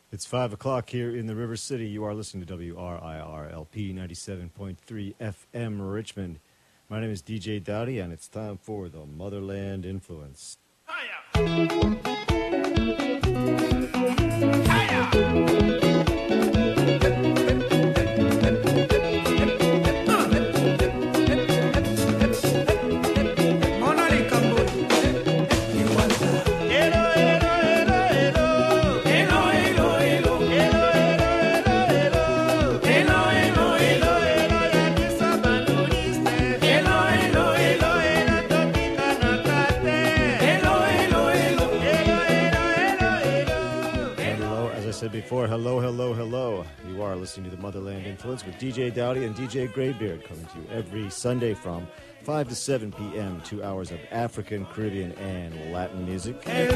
It's 5 o'clock here in the River City. You are listening to WRIRLP 97.3 FM Richmond. My name is DJ Dowdy, and it's time for the Motherland Influence. Hiya! Before, hello, hello, hello. You are listening to the Motherland Influence with DJ Dowdy and DJ Greybeard, coming to you every Sunday from 5 to 7 p.m., 2 hours of African, Caribbean, and Latin music.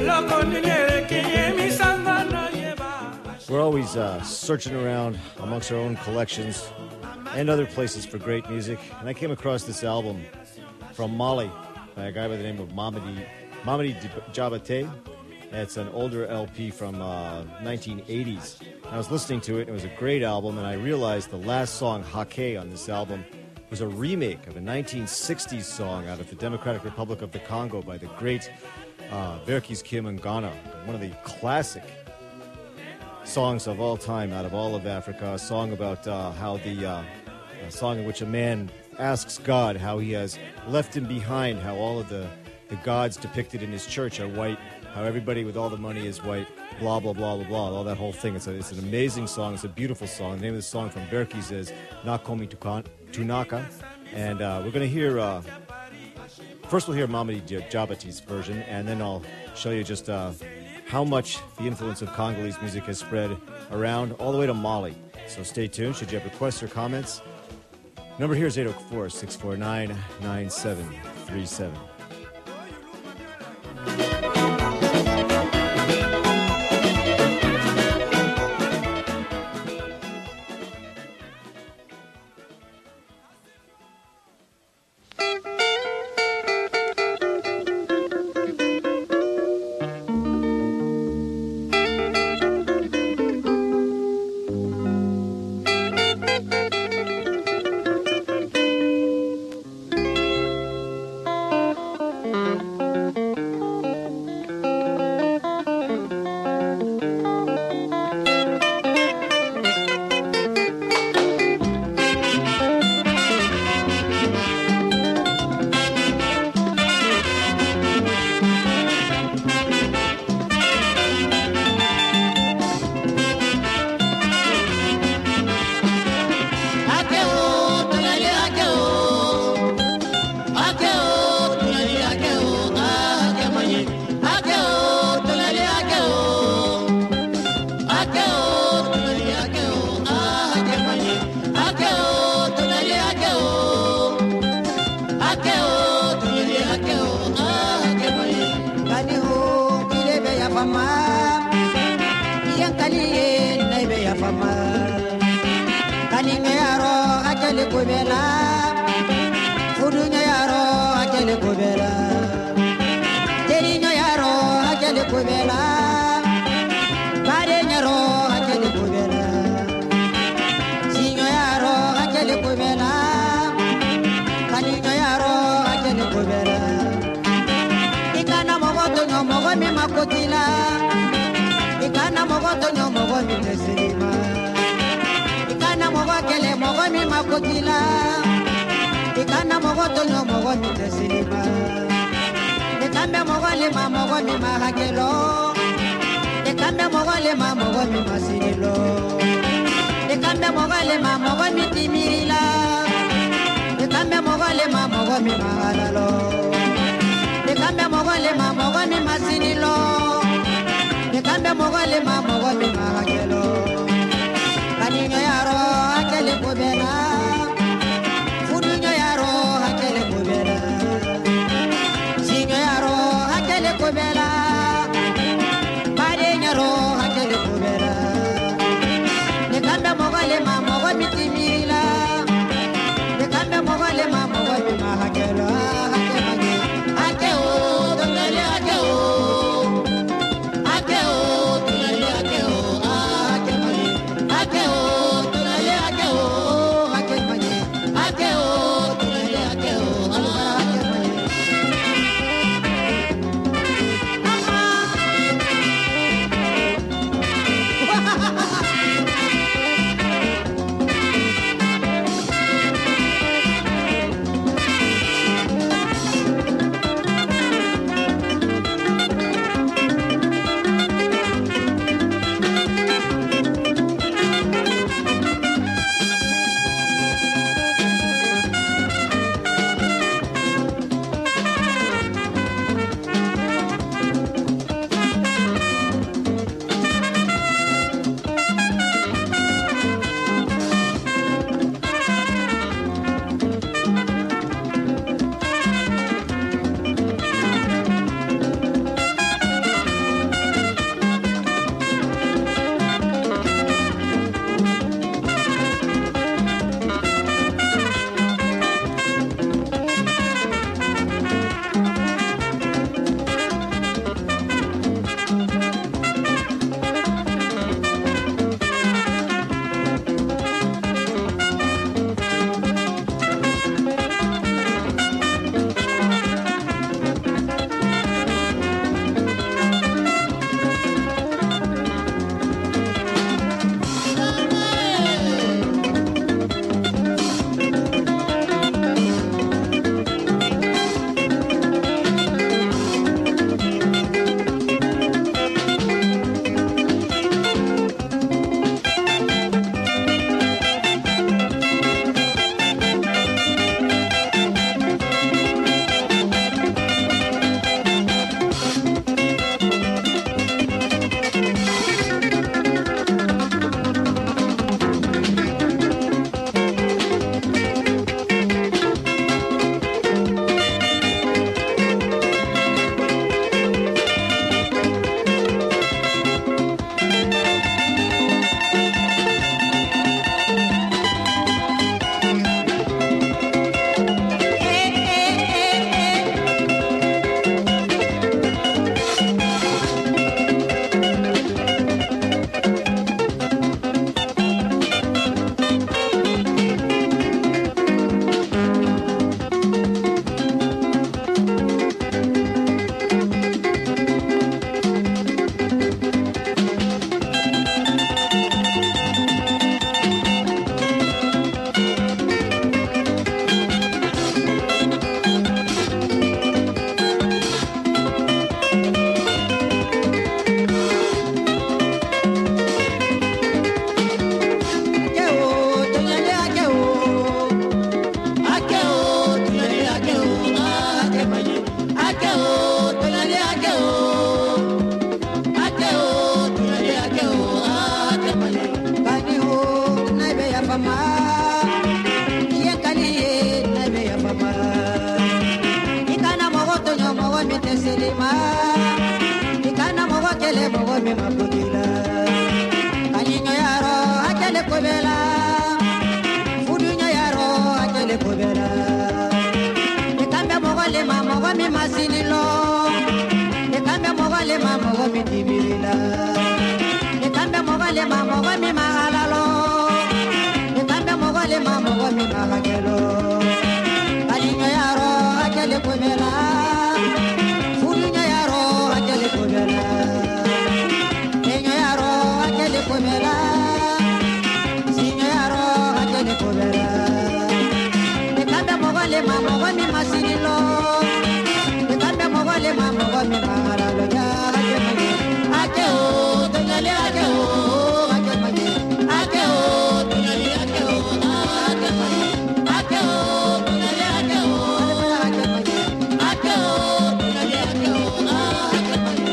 We're always searching around amongst our own collections and other places for great music, and I came across this album from Mali by a guy by the name of Mamadi Diabaté. It's an older LP from 1980s. I was listening to it, and it was a great album, and I realized the last song, Hake, on this album was a remake of a 1960s song out of the Democratic Republic of the Congo by the great Verckys Kiamangana, one of the classic songs of all time out of all of Africa, a song about a song in which a man asks God how he has left him behind, how all of the gods depicted in his church are white, how everybody with all the money is white, blah, blah, blah, blah, blah, all that whole thing. It's an amazing song. It's a beautiful song. The name of the song from Verckys is Nakomi Tunaka. And we're going to hear, first we'll hear Mamadi Diabaté's version, and then I'll show you just how much the influence of Congolese music has spread around all the way to Mali. So stay tuned. Should you have requests or comments, number here is 804-649-9737. Ekambe mogale ma mogo mi magalalo. Ekambe mogale ma mogo mi magagelo. Alinyo yaro akele kumela. Fulinyo yaro akele kumela. Enyo yaro akele kumela. Sinyo yaro akele kumela. Ekambe mogale ma mogo mi masinilo. Ekambe mogale ma mogo mi magalalo ya akele. Ake o, tonyale ake o, ake mage. Ake o, tonyale ake o, ake mage. Ake o, tonyale ake o, ake mage. Ake o, tonyale ake o, ake mage.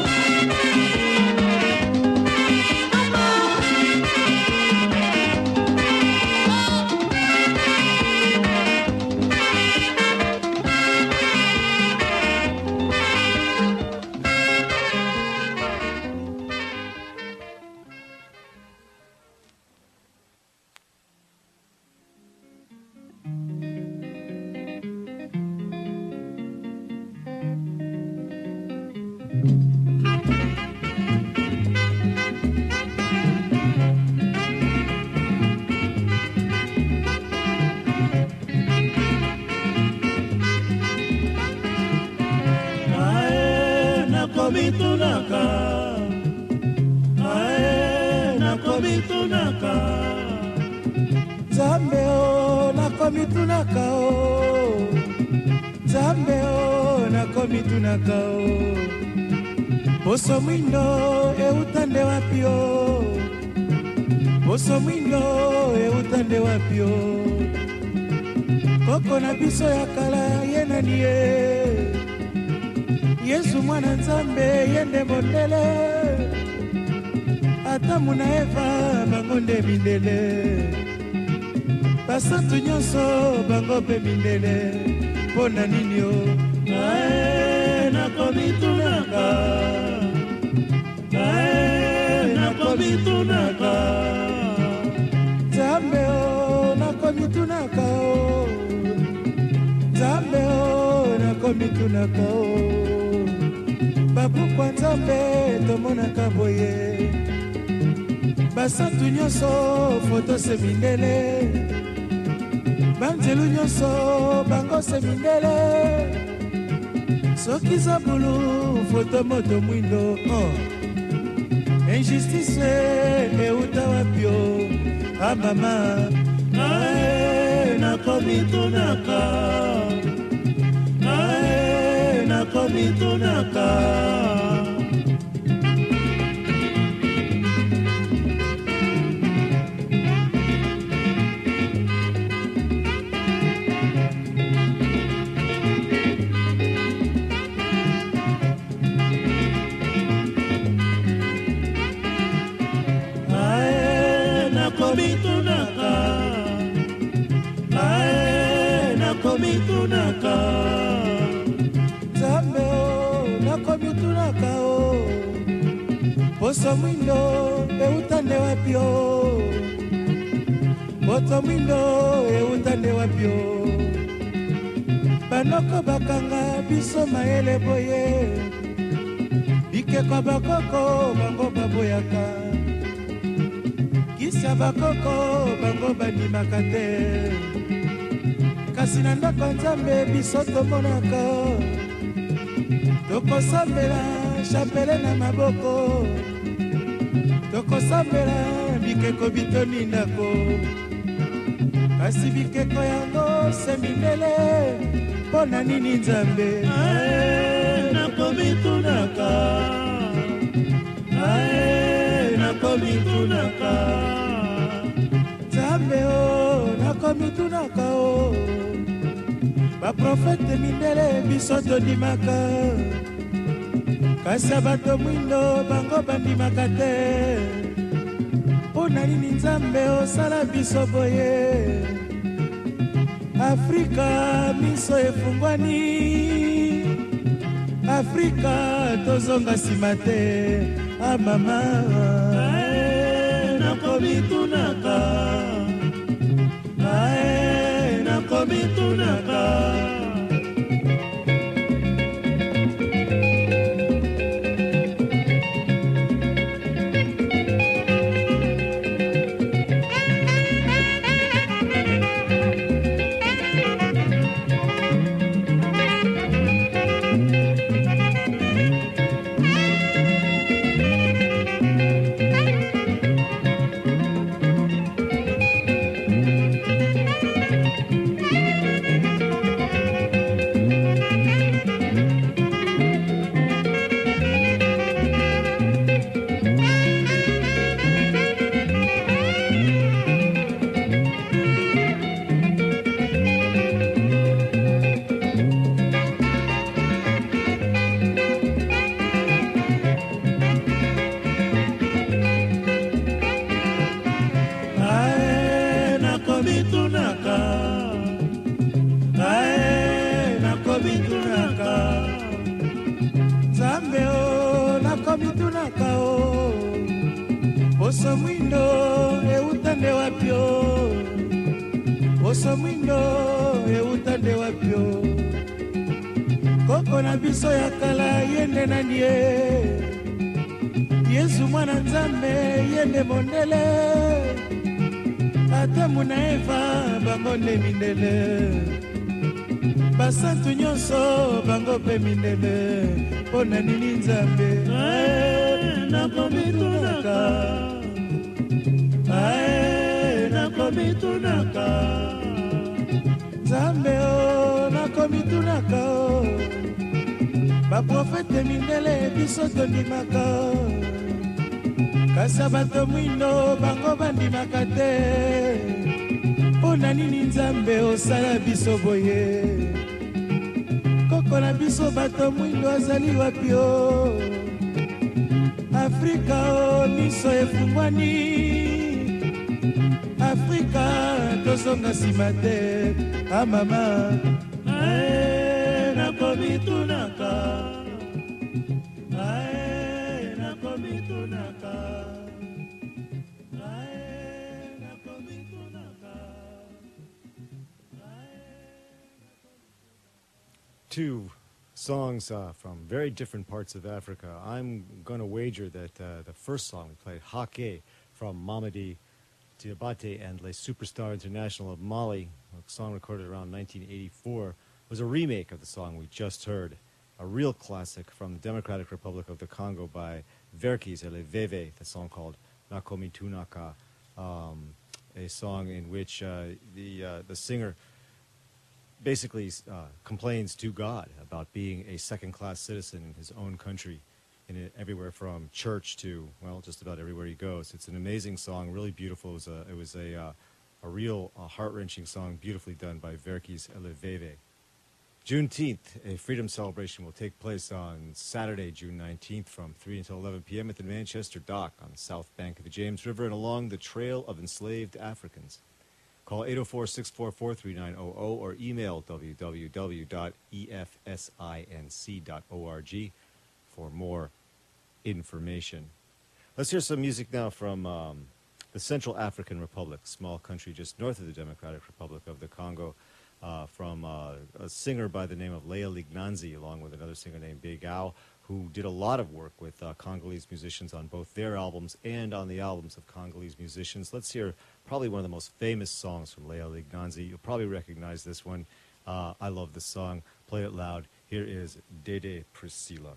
Nakomitunaka, ae nakomitunaka, Nzambe o nakomitunaka o, Nzambe o nakomitunaka o, poso mwindo eutande wapi o, poso mwindo eutande wapi o, koko na biso ya kala ye nani ye. Yesu mwana Nzambe yende mondele Adamu na Eva bango nde mindele basantu nyonso bango pe mindele Pona nini o ae nakomitunaka Ae nakomitunaka Nzambe o nakomitunaka o Nzambe o nakomitunaka o Babuku Nzambe tomonaka boye basantu nyonso foto se mindele banzelu nyonso bango se mindele soki zabulu foto moto mwindo injustice euta wapi o mama ae nakomitunaka ae nakomitunaka ae nakomitunaka ae nakomitunaka Nzambe o nakomitunaka o poso mwindo eutande wapi o poto mwindo eutande wapi o banoko bakanga biso mayele boye bikeko bakoko bango baboyaka kisa bakoko bango bandimaka te kasi na ndako Nzambe biso tomonaka tokosambela chapele na maboko tokosambela bikeko bitoni ndako kasi bikeko yango se mindele mpona nini Nzambe ae nakomitunaka ae nakomitunaka Nzambe o nakomitunaka o baprofete mindele biso tondimaka kasi bato mwindo bango bandimaka te mpona nini Nzambe osala biso boye Afrika miso efungwani Afrika tozonga nsima te mama ae nakomitunaka ae nakomitunaka Poso mwindo eutande wapyo, poso mwindo eutande wapyo. Koko na biso ya kala yende nani ye, Yesu mwana nzambe yende mondele. Adamu na Eva bango nde mindele, basantu nyonso bango pe mindele. Pona nini nzambe nakomitunaka, nakomitunaka, nzambe o nakomitunaka o. Baprofete mindele biso tondimaka o, kasa bato mwindo bango bandimaka te. Pona nini nzambe osala biso boye, koko na biso bato mwindo azali wapi o. Afrika o miso efungwani, Afrika tozonga nsima te. Amama nakomitunaka, nakomitunaka, nakomitunaka. Two songs from very different parts of Africa. I'm going to wager that the first song we played, Hake, from Mamadi Diabate and Les Superstars International of Mali, a song recorded around 1984, was a remake of the song we just heard, a real classic from the Democratic Republic of the Congo by Verkis Eleveve, the song called Nakomitunaka, a song in which the singer basically complains to God about being a second-class citizen in his own country, everywhere from church to, well, just about everywhere he goes. It's an amazing song, really beautiful. It was a real heart-wrenching song, beautifully done by Verkis Eleveve. Juneteenth, a freedom celebration, will take place on Saturday, June 19th from 3 until 11 p.m. at the Manchester Dock on the south bank of the James River and along the Trail of Enslaved Africans. Call 804-644-3900 or email www.efsinc.org for more information. Let's hear some music now from the Central African Republic, small country just north of the Democratic Republic of the Congo, from a singer by the name of Leah Lignanzi, along with another singer named Begao, who did a lot of work with Congolese musicians on both their albums and on the albums of Congolese musicians. Let's hear probably one of the most famous songs from Leah Lignanzi. You'll probably recognize this one. I love this song. Play it loud. Here is Dede Priscilla.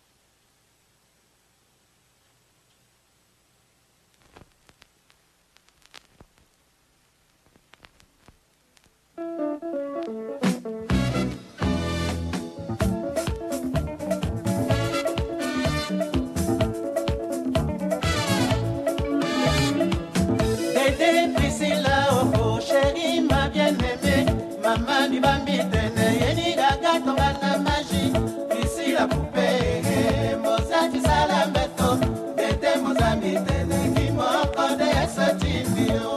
Mamani bambi tene yeni gaga tonga na magie ici la poupée mozaki sala mbeto dete mozambi tene ki moko de esotimio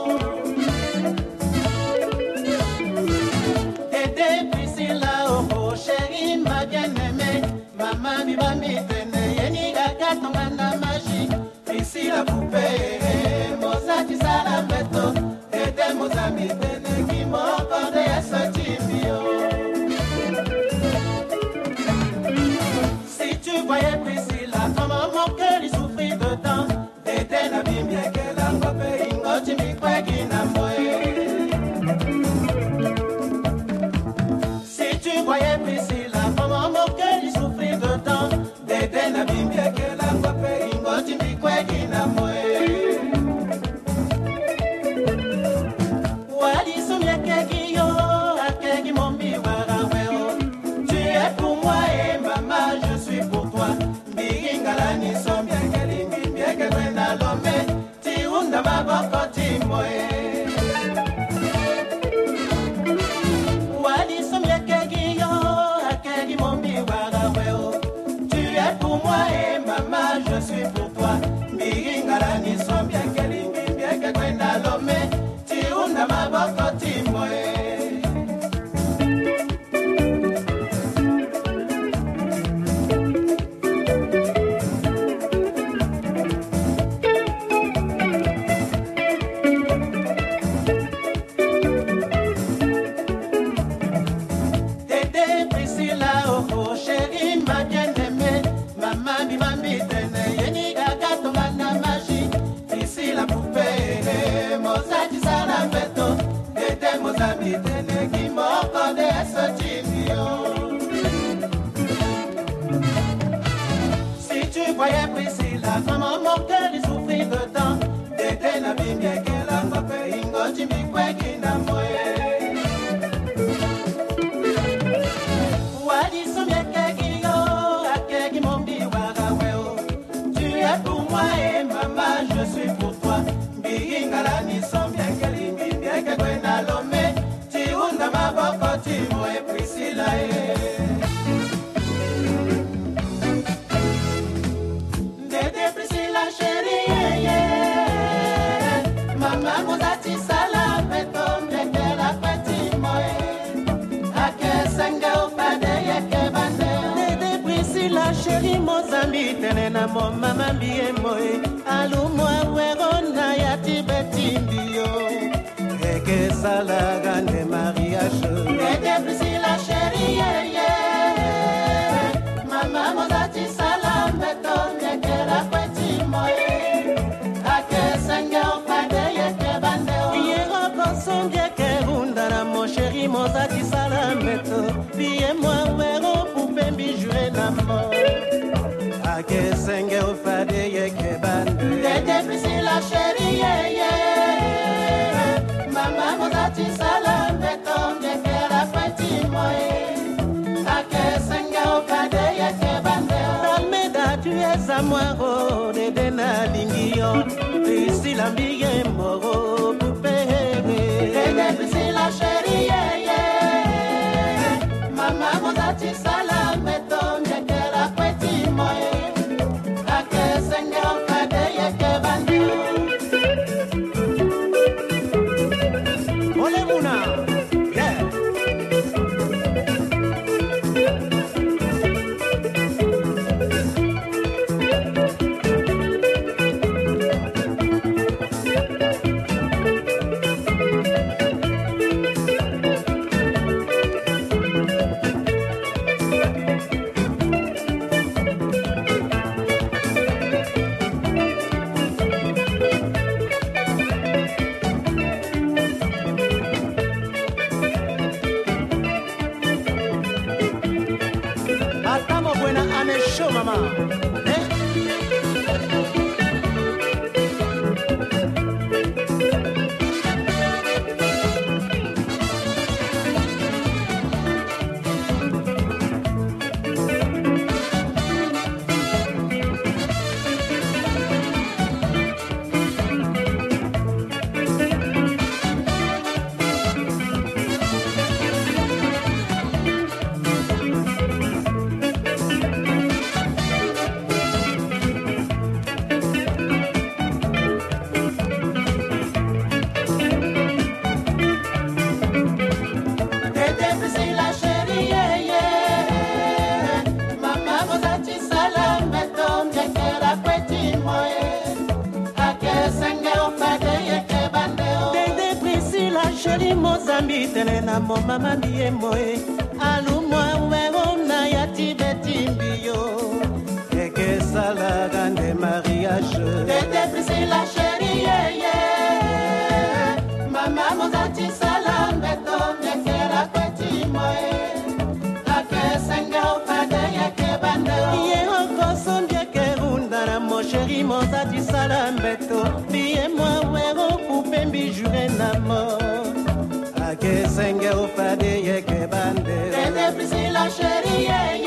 dete Priscilla oh chérie ma bien-aimée mamani bambi tene yeni gaga tonga na magie ici la poupée mozaki sala mbeto dete mozambi tene ki moko de si tu voyais Priscilla, comment mon cœur il souffrit de temps. Dédé na bimbia qu'elle a ngopé, ingoti mi kwegi na moe. Si tu voyais Priscilla, comment mon cœur il souffrit de temps. Dédé na bimbia qu'elle a ngopé, ingoti mi kwegi na moe. Wali sumye kegi yo. Tu es pour moi et maman, je suis pour toi. Biringalani som bien que l'omé. Ti unda baboko ti moe. chimbikweki na moye Wadi somyekeki yo akeki mombi wagaweo Tu es pour moi et maman je suis pour toi Mbingalani somyekeli mbieke kwena lome Tiunda maboko timo e Priscilla Dede Priscilla chérie Mama muzati sala peto mbekela kweti moe Ake senge upade yeke bande Dede Priscilla chérie Mozambi tenena mo mama mbie moe Alumwa werona ya tibeti mbio Eke sala gande mariage Dede Priscilla chérie Mama mozati sala peto mbekela kweti moe Ake senge upade yeke bande Yero konson dieke undana mon chéri mozati sala meto Biye moi wero poupe mbijure na mo Ake senge upade yeke bande Dede Priscilla chéri Mama mozati sala meto mbekela kweti moe Ake senge upade yeke bande Almeda tu es à moi oh Dede na lingio Priscilla mbige moro poupe Dede Priscilla chérie Mama mozati sala meto mbekela kweti moe Ake senge upade yeke bande Ole muna yeah Estamos buena ane show mama Dede Priscilla chérie Mama mozati sala meto mbekela kweti moe Ake senge upade yeke bande Dede Priscilla chérie Mozambi tenena mo mama mbie moe Alumwa werona ya tibeti mbio Eke sala gande mariage Dede Priscilla chérie Mama mozati sala meto mbekela kweti moe Ake senge upade yeke bande Yero konson dieke undana mo chéri mozati sala mbeto Biye moi wero poupe mbijure na mo Ake senge upade yeke bande Dede Priscilla chérie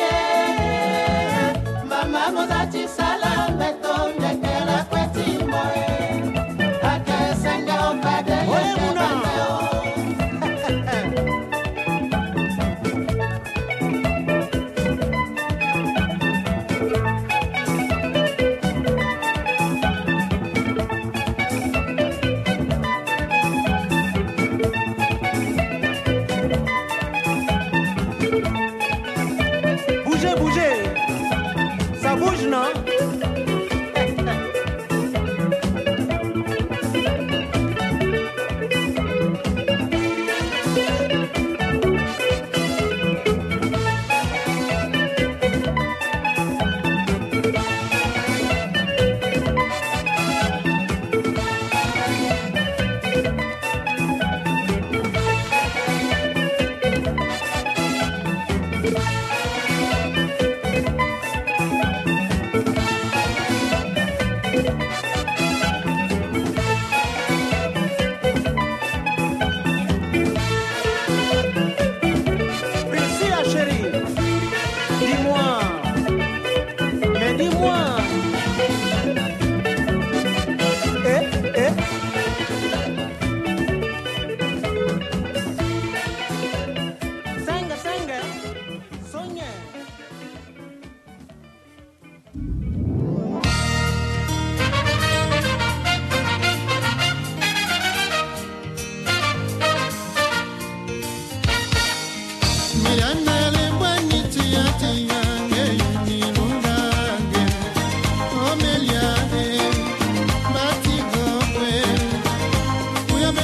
Mama mozati sala mbeto mbekela kweti moe Ake senge upade yeke bande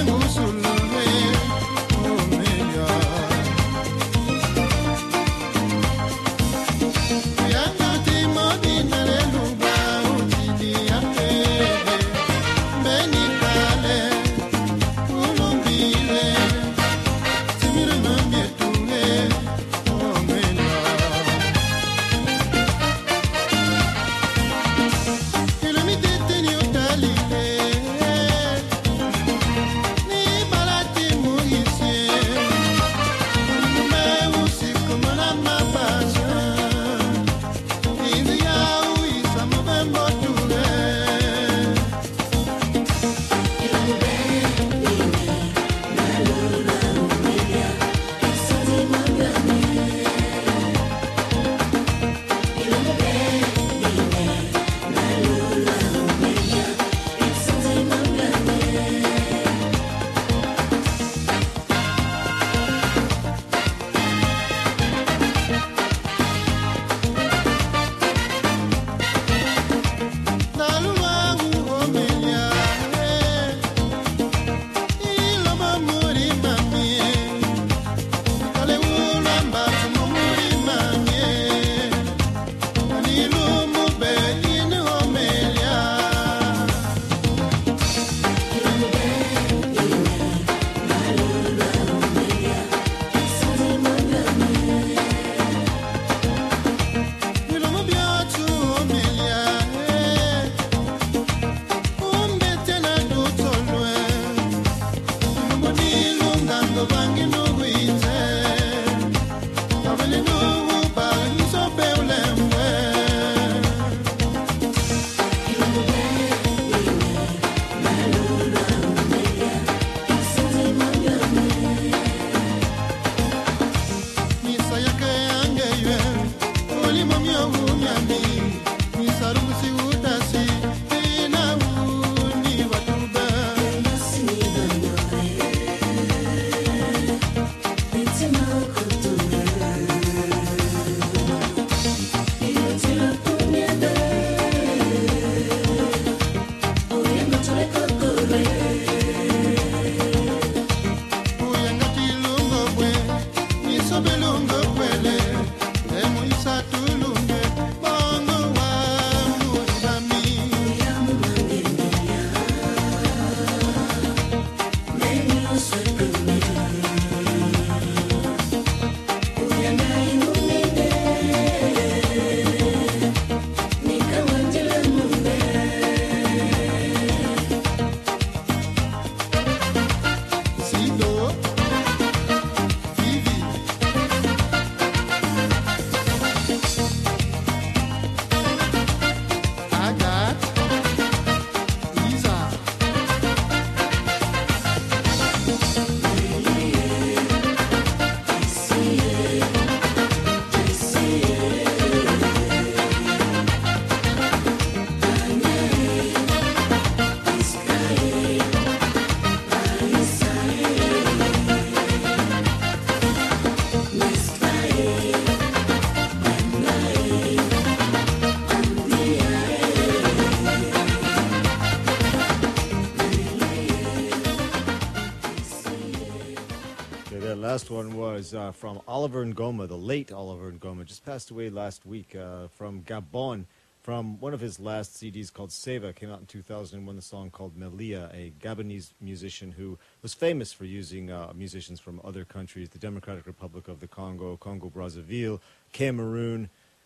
last one was from Oliver Ngoma, the late Oliver Ngoma, just passed away last week from Gabon, from one of his last CDs called Seva, came out in 2001, the song called Melia, a Gabonese musician who was famous for using musicians from other countries, the Democratic Republic of the Congo, Congo-Brazzaville, Cameroon,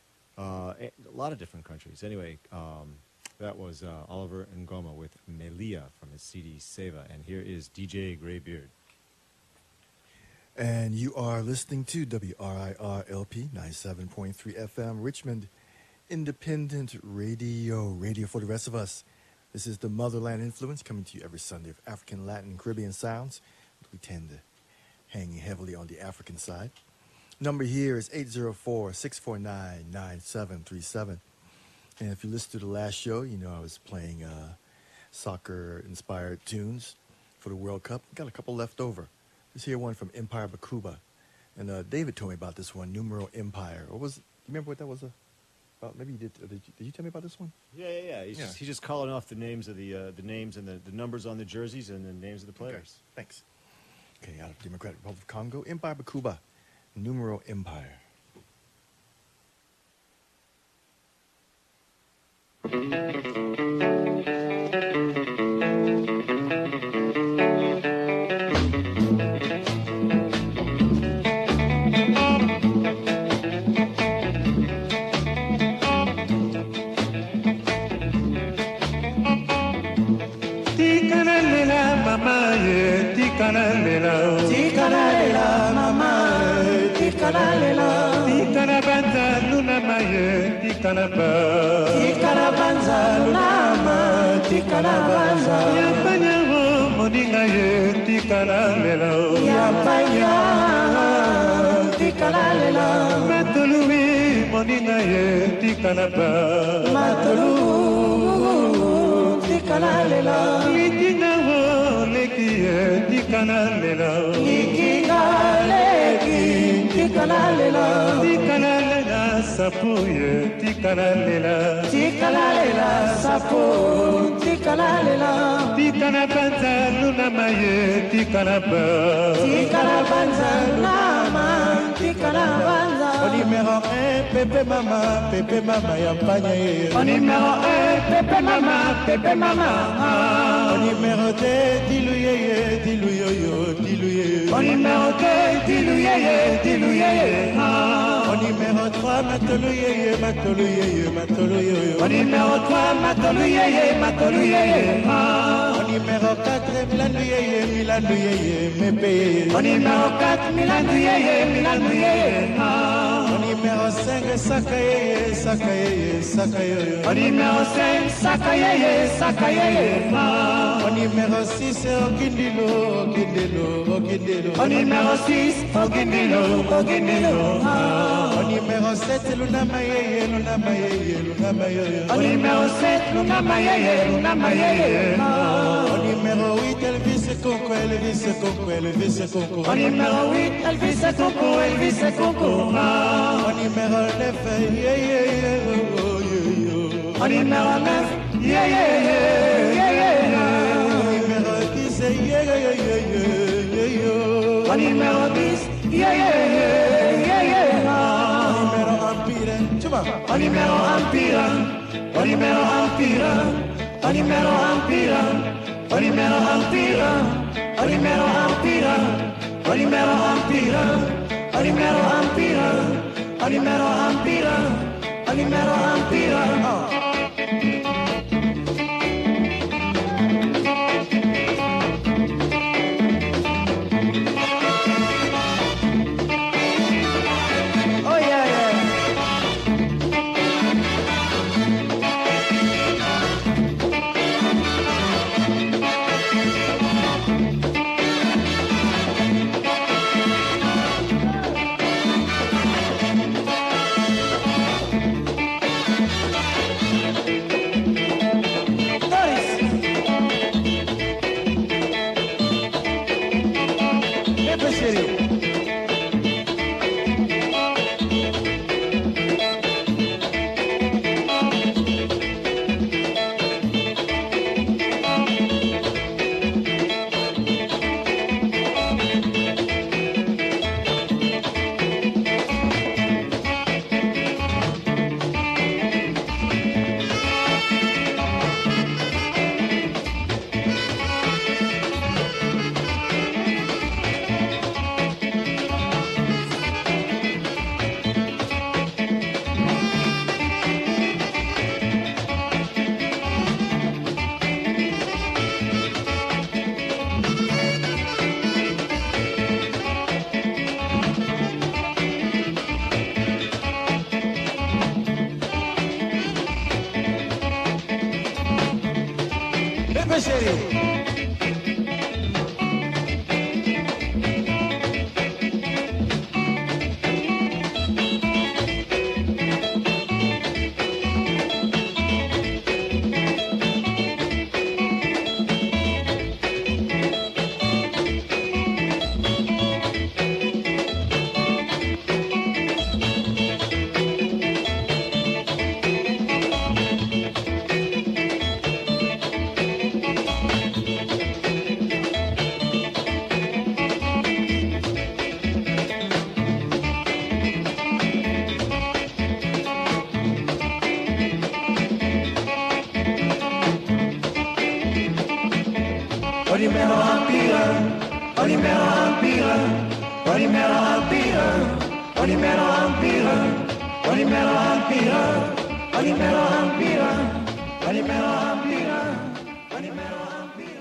a lot of different countries. Anyway, that was Oliver Ngoma with Melia from his CD Seva, and here is DJ Greybeard. And you are listening to WRIR-LP 97.3 FM, Richmond Independent Radio, radio for the rest of us. This is the Motherland Influence coming to you every Sunday of African, Latin, Caribbean sounds. We tend to hang heavily on the African side. Number here is 804-649-9737. And if you listen to the last show, you know I was playing soccer-inspired tunes for the World Cup. Got a couple left over. Let's hear one from Empire Bakuba. And David told me about this one, Numero Empire. Or was, you remember what that was? Maybe you did. Did you tell me about this one? Yeah. He's just calling off the names of the names and the numbers on the jerseys and the names of the players. Okay, thanks. Okay, out of Democratic Republic of Congo, Empire Bakuba, Numero Empire. Tikanalela mama, tikanalela. Tikanabanza luna maye, tikanabanza luna ma, tikanabanza. Yapanya moninga ye, tikanalela. Yapanya, tikanalela. Matului moninga ye, tikanaba. Matulu, tikanalela. Litinga wo lekiye, tikanalela. Tikanalela, tikanalela, sapuye, tikanalela, tikanalela, sapu, tikanalela, tikanabanza luna maye, tikanabanza, tikanabanza luna ma, tikanabanza. Au numéro 1, Pépé Mama, Yampanya. Au numéro 1, Pépé Mama. Au numéro 2, Dilouyoyo. Au numéro 2, Dilouyoyo. Au numéro 3, Matolouyeye. Au numéro 3, Matolouyeye. Au numéro 4, Milandouyeye, Mépeye. Au numéro 4, Milandouyeye. Au numéro 5, Sakaye. Au numéro 5, Sakaye. Au numéro 6, Okindilo. Au numéro 6, Okindilo. Au numéro 7, Luna Maye. Au numéro 7, Luna Maye. Au numéro 8, Elvis Conco. Au numéro 8, Elvis Conco. Au numéro 9, Au numéro 9, Au numéro 10, Au numéro 10, Au numéro Empire. Au numéro Empire. Au numéro Empire. Au numéro Empire. Au numéro Empire. Au numéro Empire. Au numéro Empire. Au numéro Empire. Au numéro Empire. Olimelo Hampira, Olimelo Hampira, Olimelo Hampira, Olimelo Hampira, Olimelo Hampira, Olimelo Hampira, Olimelo Hampira, Olimelo Hampira.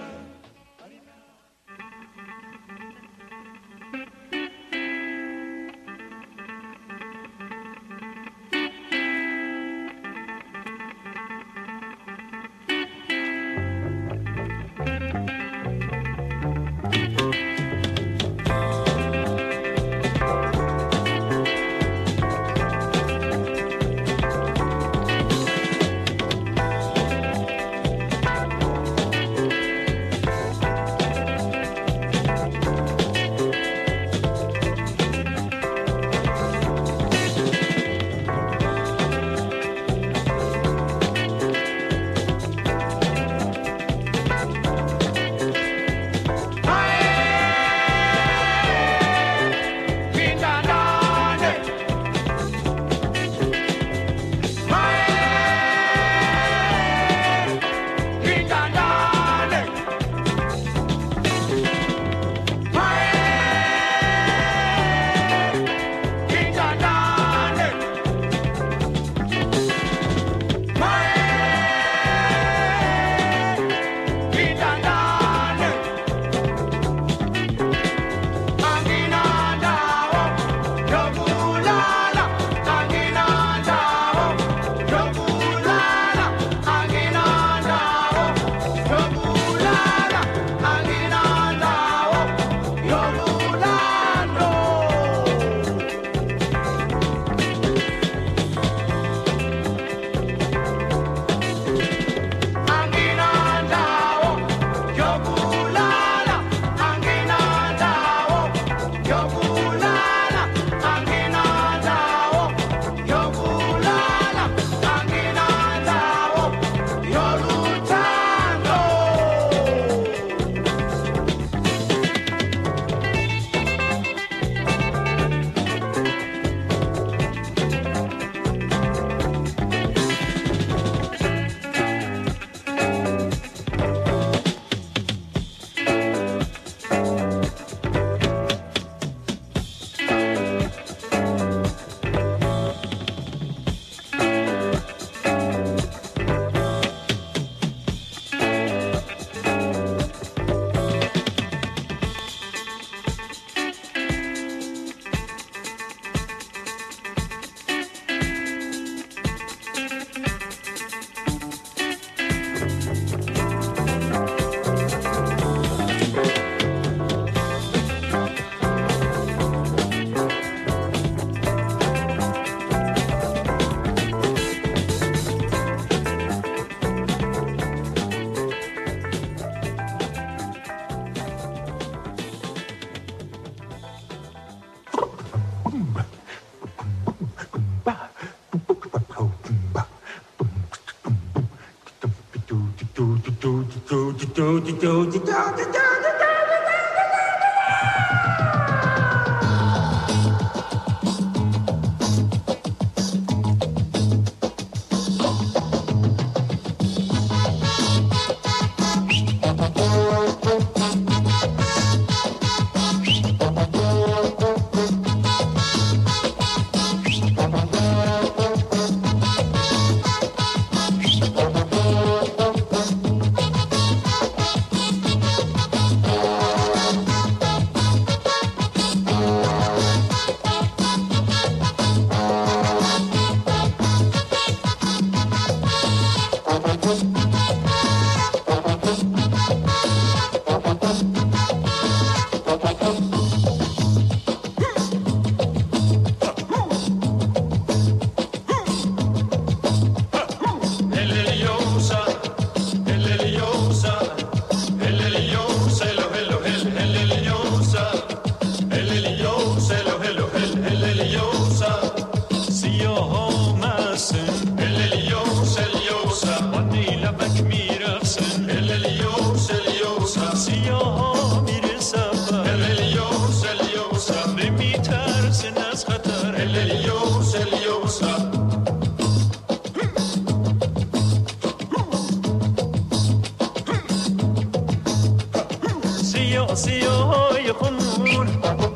سیاه سیاه خمون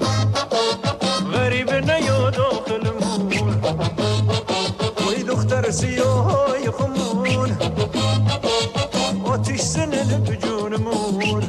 غریب نیا داخلمون وی دختر سیاه خمون آتیش زنه تو جونمون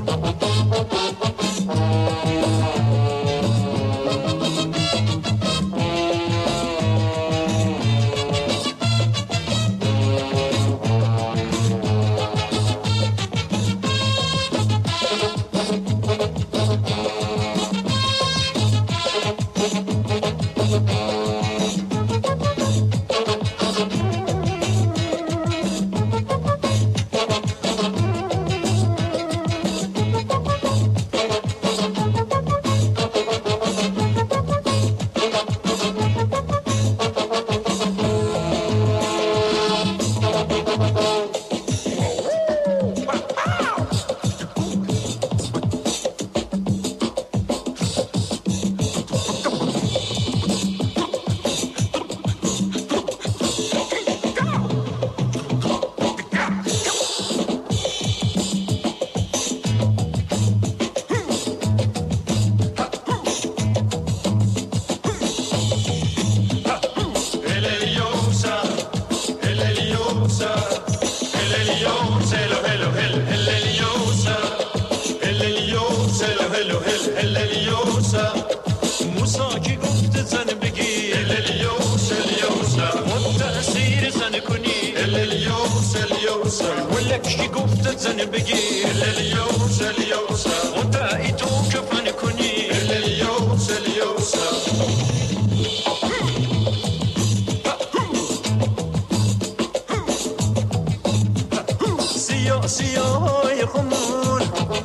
سیاه خمون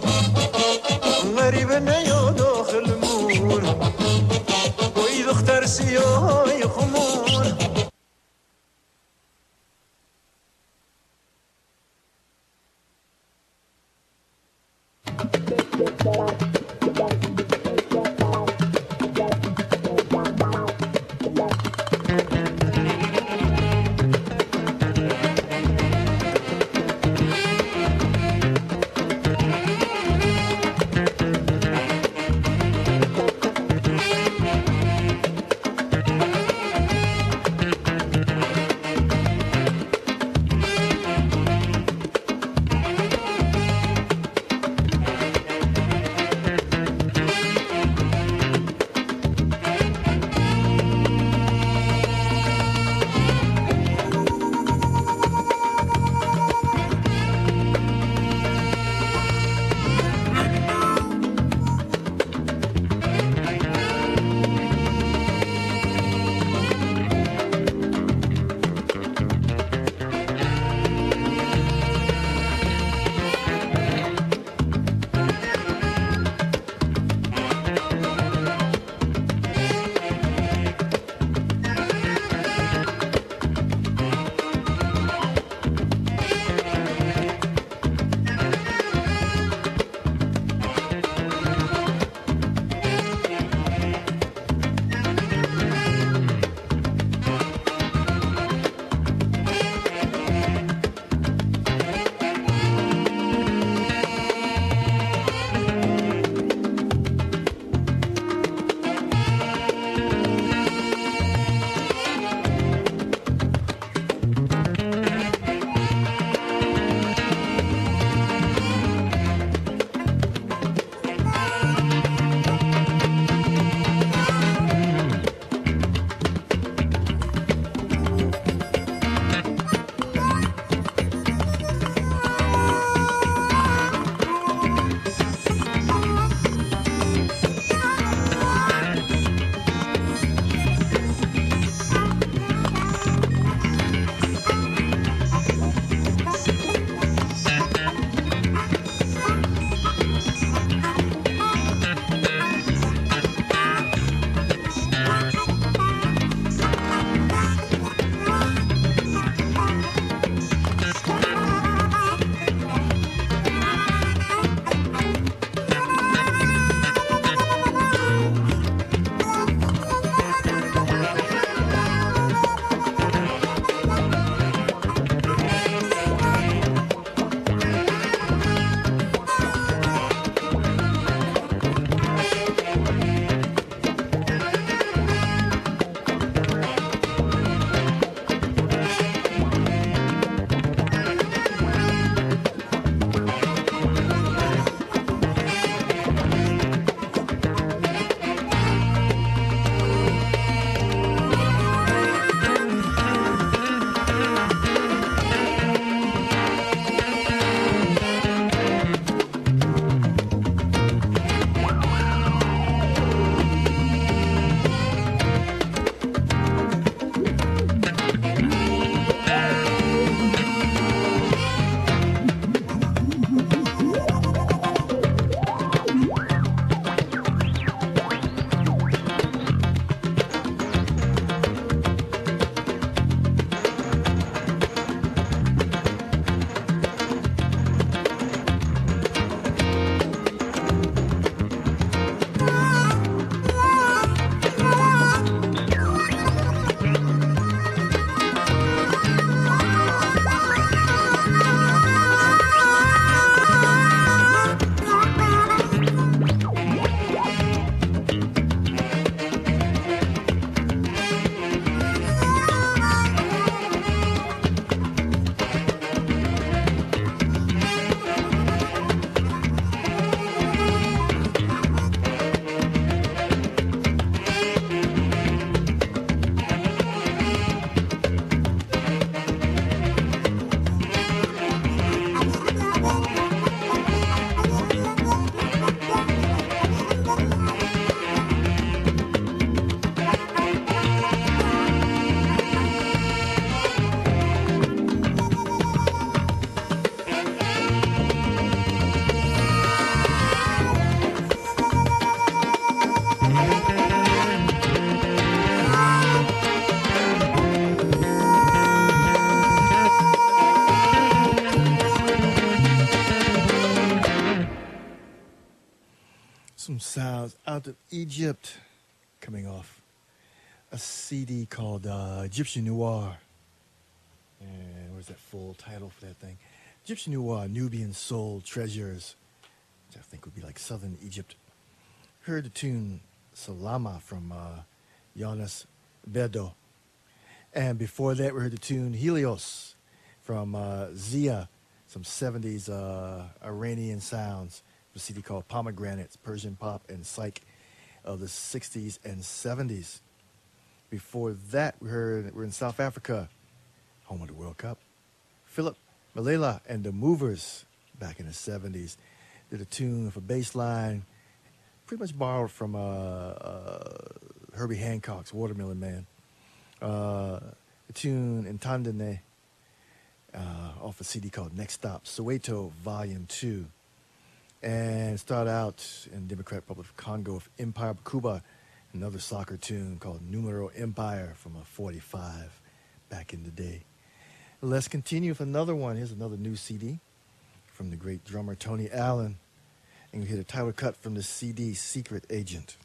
غریب نیا داخلمون وی دختر سیاه خمون Some sounds out of Egypt coming off a CD called Egyptian Noir. And where's that full title for that thing? Egyptian Noir, Nubian Soul Treasures, which I think would be like Southern Egypt. Heard the tune Salama from Jonas Bedo. And before that, we heard the tune Helios from Zia, some 70s Iranian sounds. A CD called Pomegranates, Persian Pop and Psych of the 60s and 70s. Before that, we're in South Africa, home of the World Cup. Philip Malela and the Movers back in the 70s did a tune for bass line, pretty much borrowed from Herbie Hancock's Watermelon Man. The tune Entendene off a CD called Next Stop, Soweto Volume 2. And start out in Democratic Republic of Congo with Empire of Cuba, another soccer tune called Numero Empire from a 45 back in the day. Let's continue with another one. Here's another new CD from the great drummer Tony Allen. And we hear the title cut from the CD Secret Agent.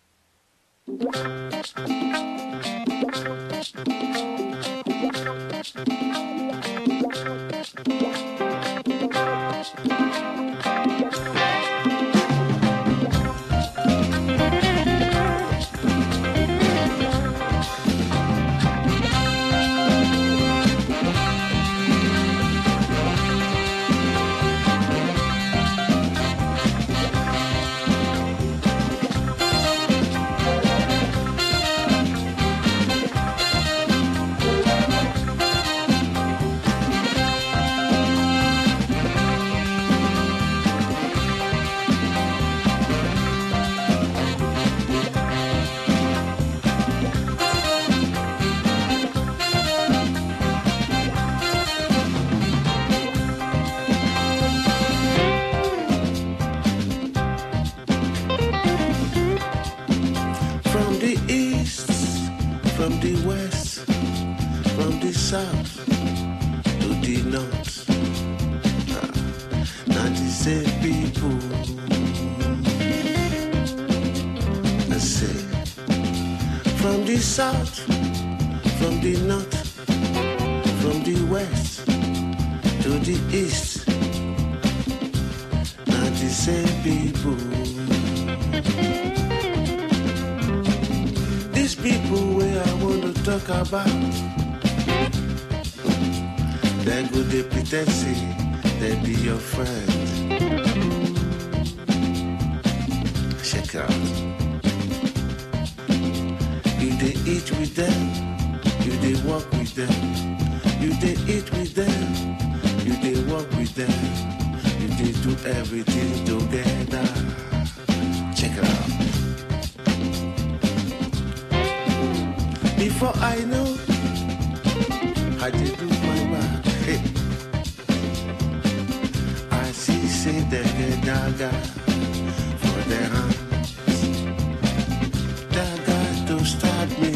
South, from the north, from the west to the east, not the same people. These people where I want to talk about, they go they pretend say they be your friend. Check out. You they eat with them, you they walk with them. You they eat with them, you they walk with them. You they do everything together. Check it out. Before I know, I did do my work. Hey. I see say they get dagger for their hands. Stop me.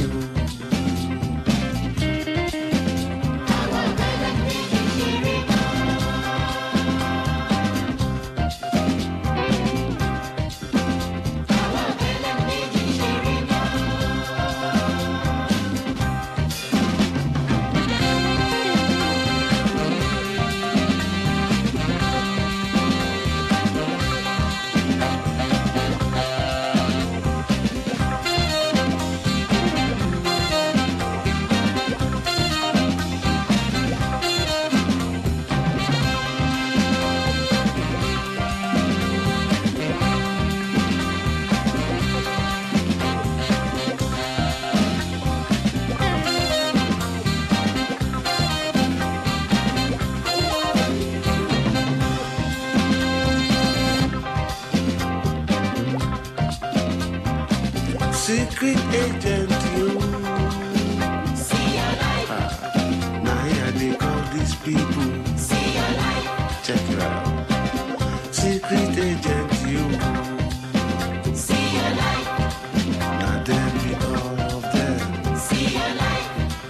Secret agent, you see your life. Now here they call these people. See your life. Check it out. Secret agent, you see your life. Now there be all of them. See your life.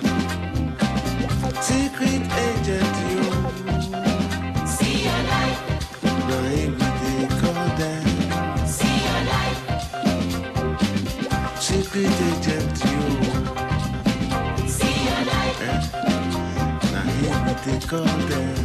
Secret agent, you see your life. Now here they call them. See your life. call them.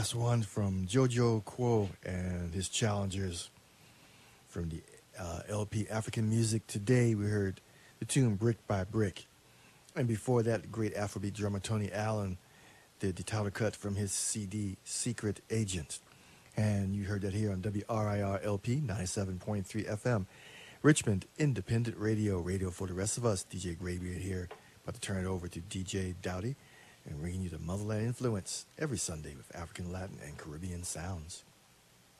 last one from Jojo Quo and his challengers from the LP African Music Today. We heard the tune Brick by Brick. And before that, the great Afrobeat drummer Tony Allen did the title cut from his CD Secret Agent. And you heard that here on WRIR LP 97.3 FM. Richmond Independent Radio, radio for the rest of us. DJ Graybeard here. About to turn it over to DJ Dowdy and bringing you the Motherland Influence every Sunday with African, Latin, and Caribbean sounds.